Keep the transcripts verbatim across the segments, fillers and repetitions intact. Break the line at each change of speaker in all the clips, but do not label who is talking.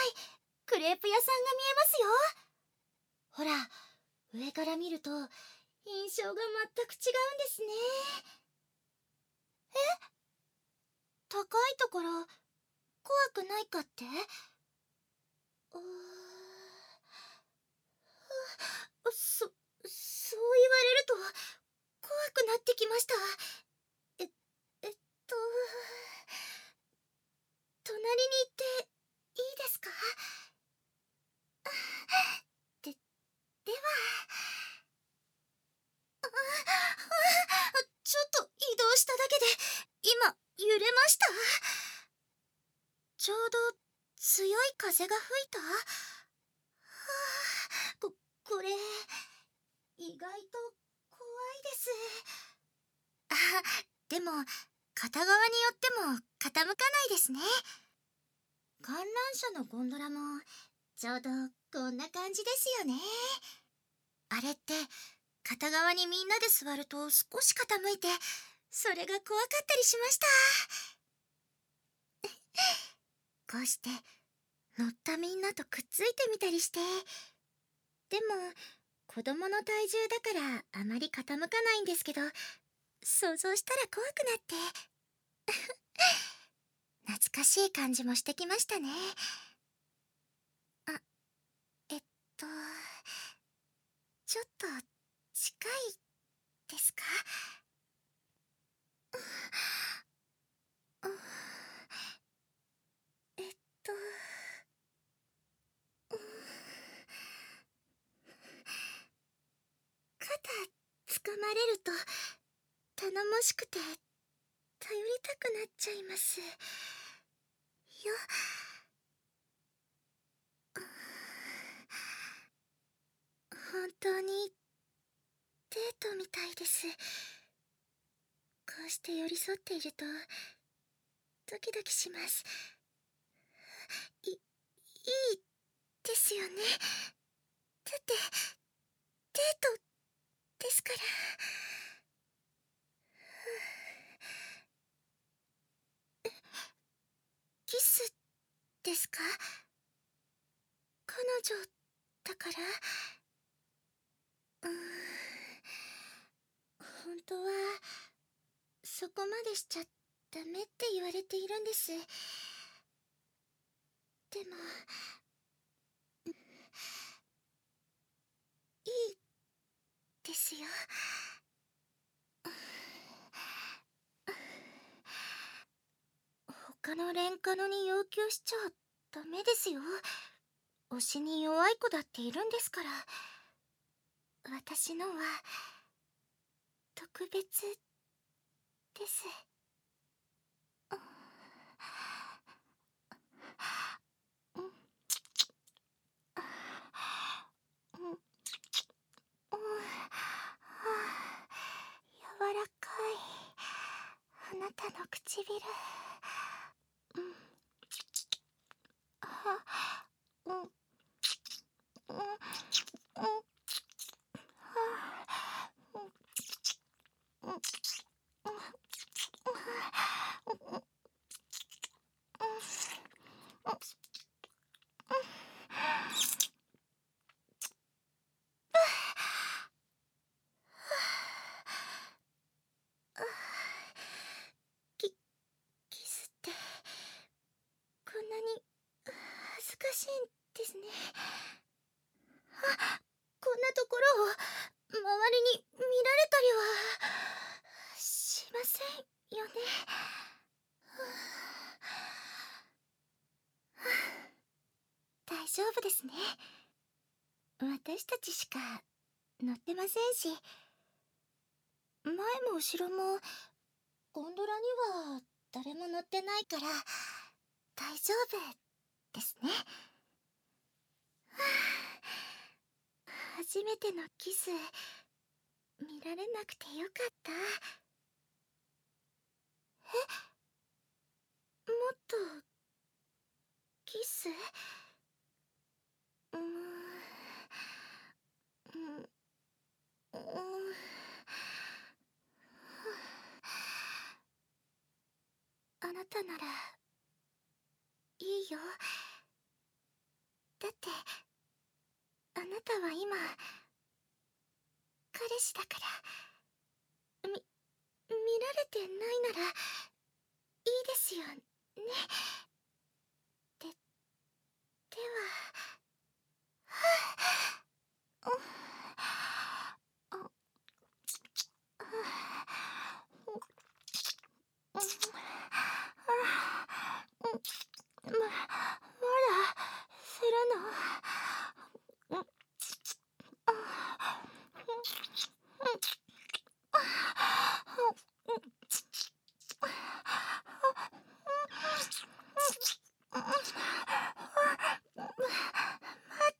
い、クレープ屋さんが見えますよ。ほら、上から見ると印象が全く違うんですね。え、高いところ怖くないかって？うーそ、そう言われると怖くなってきました。え、えっと、隣に行っていいですか？で、では。あ、あ、ちょっと移動しただけで今揺れました。ちょうど強い風が吹いた。はあ、こ、これ意外と怖いです。あ、でも片側によっても傾かないですね。観覧車のゴンドラもちょうどこんな感じですよね。あれって片側にみんなで座ると少し傾いて、それが怖かったりしました。こうして乗ったみんなとくっついてみたりして。でも子供の体重だからあまり傾かないんですけど、想像したら怖くなって懐かしい感じもしてきましたね。あ、えっとちょっと近いですか？うん、えっと、うん、肩つかまれると頼もしくて頼りたくなっちゃいますよ。本当にデートみたいです。こうして寄り添っているとドキドキします。い、いいですよね。だってデートですから。キスですか？彼女だから。うーん、本当はそこまでしちゃダメって言われているんです。でもいいですよ。他のレンカノに要求しちゃダメですよ。推しに弱い子だっているんですから。私のは特別です。うん、うん、うん、うん、柔らかいあなたの唇。うん、あ、うん、うん、うん、うん、うん、キ、キスってこんなに恥ずかしいんですね。あ、こんなところを周りに見られたりはしませんよね。大丈夫ですね。私たちしか乗ってませんし、前も後ろもゴンドラには誰も乗ってないから大丈夫ですね。初めてのキス見られなくてよかった。え、もっとキス？うーん、うん、うん、あなたならいいよ。 は今彼氏だからみ見られてないならいいですよね。でではま、まだするの？待って。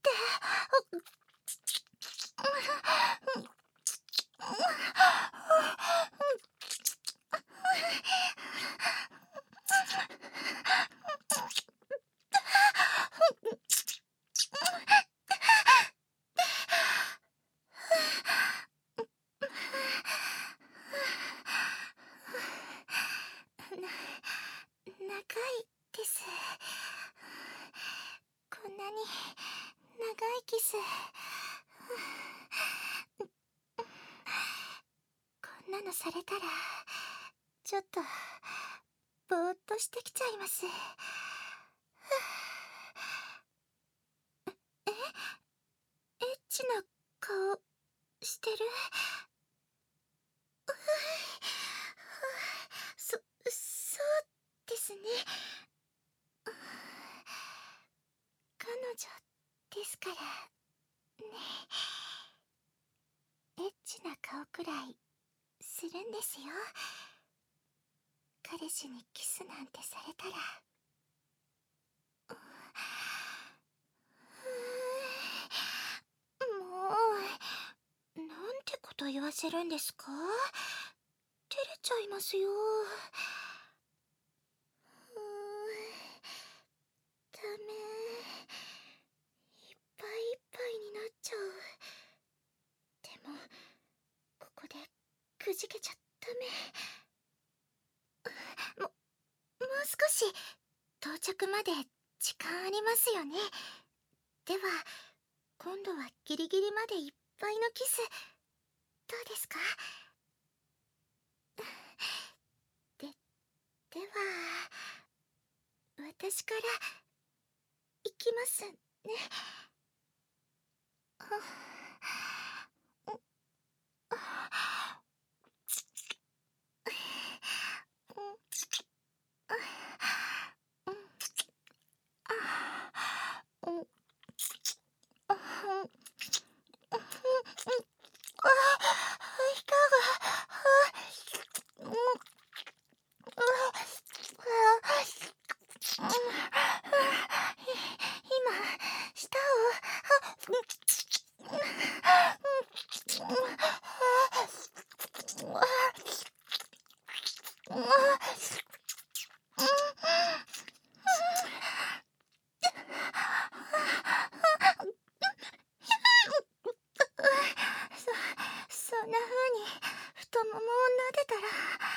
長いです。こんなに長いキス。こんなのされたらちょっとぼーっとしてきちゃいます。え、エッチな顔してる？そ、そうですね。彼女ですからね。エッチな顔くらいするんですよ。彼氏にキスなんてされたら。もう、なんてこと言わせるんですか？照れちゃいますよ。ダメ。いっぱいいっぱいになっちゃう。でもここでくじけちゃダメ。ももう少し到着まで時間ありますよね。では今度はギリギリまでいっぱいのキスどうですか？ででは私から行きますね。今舌そそんな風に太ももを撫でたら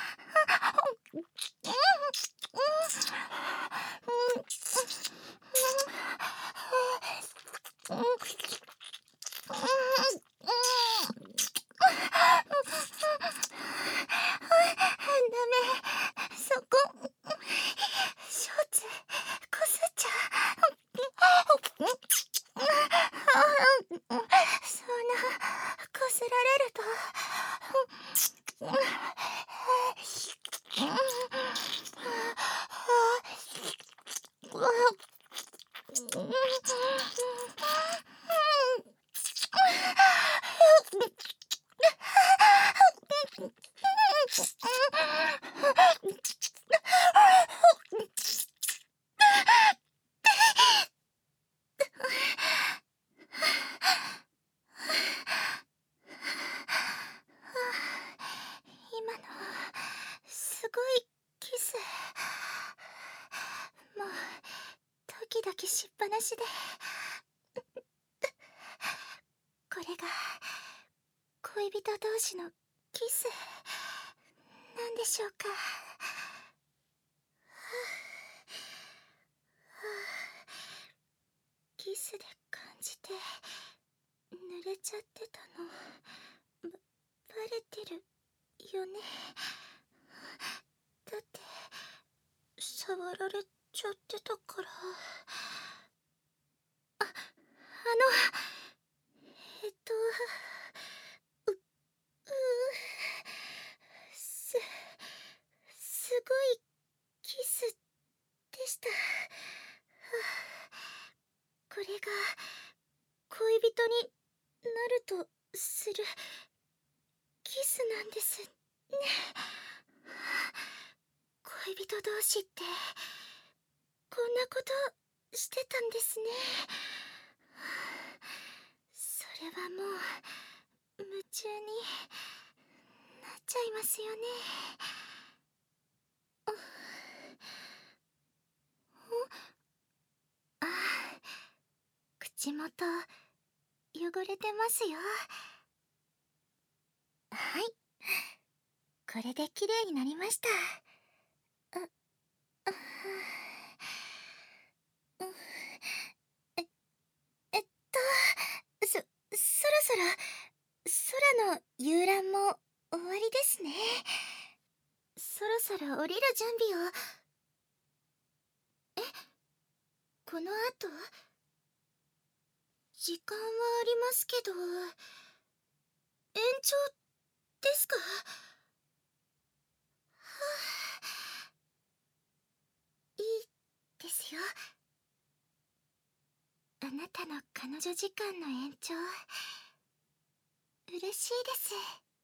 ダメ、そこショーツこすっちゃう。そんなこすられると今のすごいキス。もうドキドキしっぱなしでこれが恋人同士のキスなんでしょうか。キスで感じて濡れちゃってたのばバレてるよね。だって触られちゃってたから。あ、あのえっとううーすすごいキスでした。これが恋人になるとするキスなんですね。恋人同士ってこんなことしてたんですね。それはもう夢中になっちゃいますよね。ああ、口元汚れてますよ。はい、これで綺麗になりました。あ、あ、うん、え、えっと、そ、そろそろ、空の遊覧も終わりですね。そろそろ降りる準備を。え、この後時間はありますけど、延長ですか？はあ、いいですよ。あなたの彼女時間の延長、嬉しいです。